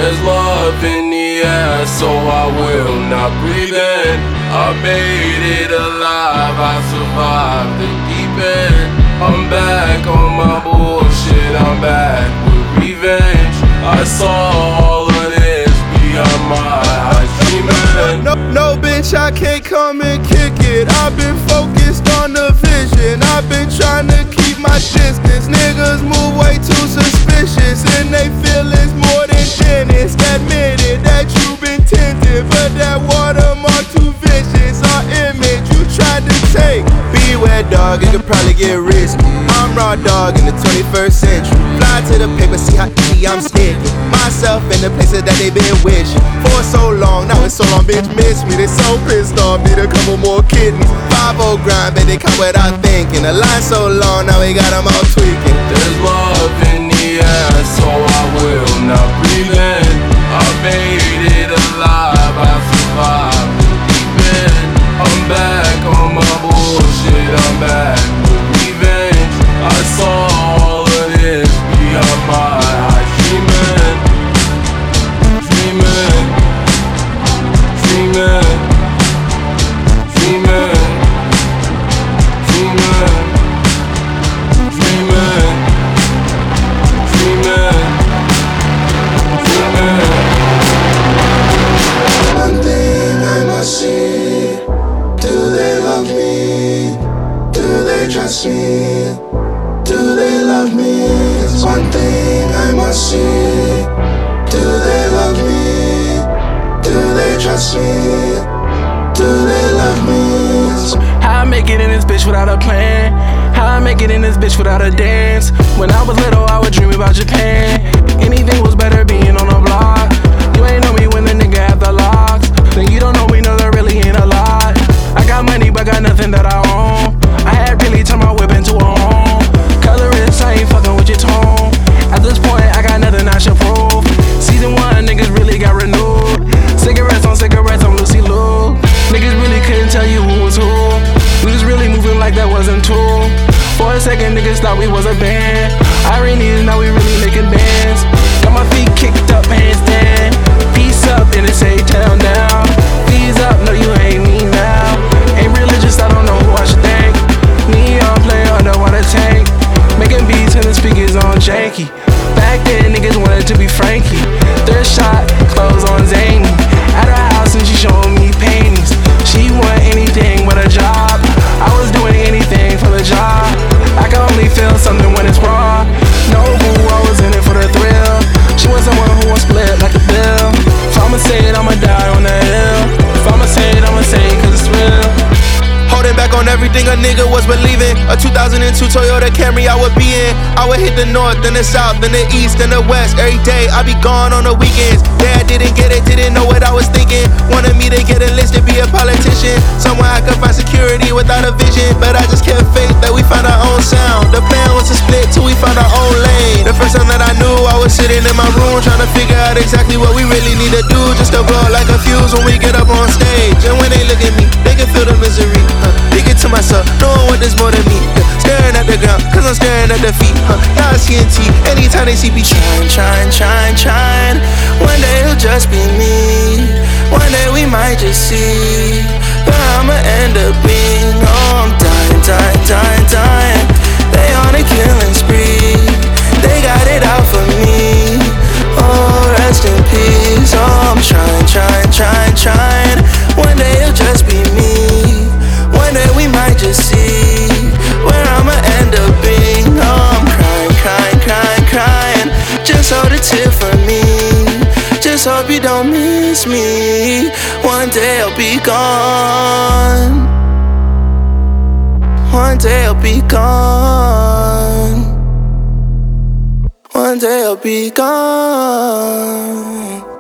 There's love in the air, so I will not breathe in. I made it alive, I survived the deep end. I'm back on my bullshit, I'm back with revenge. I saw all of this beyond my eyes dreaming. No bitch, I can't come and kick it. I've been focused on the vision. I've been trying to keep my distance. Niggas move way too suspicious, and they feel it's more than tennis. Admit it that you've been tempted, but that watermark too vicious. Our image you tried to take. Beware dog, it could probably get risky. I'm raw dog in the 21st century. Fly to the paper, see how easy I'm sticking myself in the places that they been wishing for so long. Now it's so long, bitch, miss me. They so pissed off, need a couple more kidneys. 5-0 grind, but they come without thinking. The line so long, now we got them all tweaking. There's love in the air, so I will not breathe in. I made it alive, I survived the deep end. I'm back on my bullshit, I'm back with revenge. I saw all of this beyond my eyes dreaming. Dreaming. Dreaming. Dreaming. Dreaming. Dreaming. Dreaming. Dreaming. One thing I must see. Do they love me? Do they trust me? Do they love me? It's one thing I must see. Do they love me? Do they trust me? Do they love me? How I make it in this bitch without a plan? How I make it in this bitch without a dance? When I was little, I would dream about Japan. Anything was better being on the block. You ain't know me when the nigga had the locks. Then you don't know me, no, there really ain't a lot. I got money, but got nothing that I own. I had really turned my whip into a home. Colorist, I ain't fucking with your tone. At this point, I got nothing I should prove. Season 1, niggas really got renewed. Cigarettes on cigarettes, I'm Lucy Lou. Niggas really couldn't tell you who was who. We was really moving like that wasn't true. For a second, niggas thought we was a band. Irony is now we really making bands. Got my feet kicked up, handstand. Peace up, and it say town down. Fees up, no you ain't me now. Ain't religious, I don't know who I should thank. Neon player underwater tank. Making beats and the speakers on janky. Back then, niggas wanted to be Frankie. Third shot, clothes on zany. At her house and she showing me paintings. She want anything but a job. I was doing anything for the job. I can only feel something when it's raw. No boo, I was in it for the thrill. She was someone who was split like a bill. If I'ma say it, I'ma die on the hill. If I'ma say it, I'ma say it cause it's real. Holding back on everything a nigga was believing. A 2002 Toyota Camry I would be in. I would hit the north, then the south, then the east, then the west. Every day I be gone on the weekends. Dad didn't get it, didn't know what I was thinking. Wanted me to get enlisted, be a politician. Somewhere I could find security without a vision. But I just kept faith that we found our own sound. The plan was to split till we found our own lane. The first time that I knew, I was sitting in my room trying to figure out exactly what we really need to do. Just to blow like a fuse when we get up on stage. And when they look at me, they can feel the misery. Thinking to myself, knowing what there's more than me. Staring at the ground, cause I'm staring at the feet. Now it's TNT, anytime they see me trying. One day it'll just be me. One day we might just see where I'ma end up being. Oh, I'm dying. They on a killing spree. They got it out for me. Oh, rest in peace. Oh, I'm trying. One day it'll just be me. One day we might just see where I'ma end up being. Oh, I'm crying. Just hold a tear for me. Just hope you don't miss me. One day I'll be gone. One day I'll be gone. One day I'll be gone.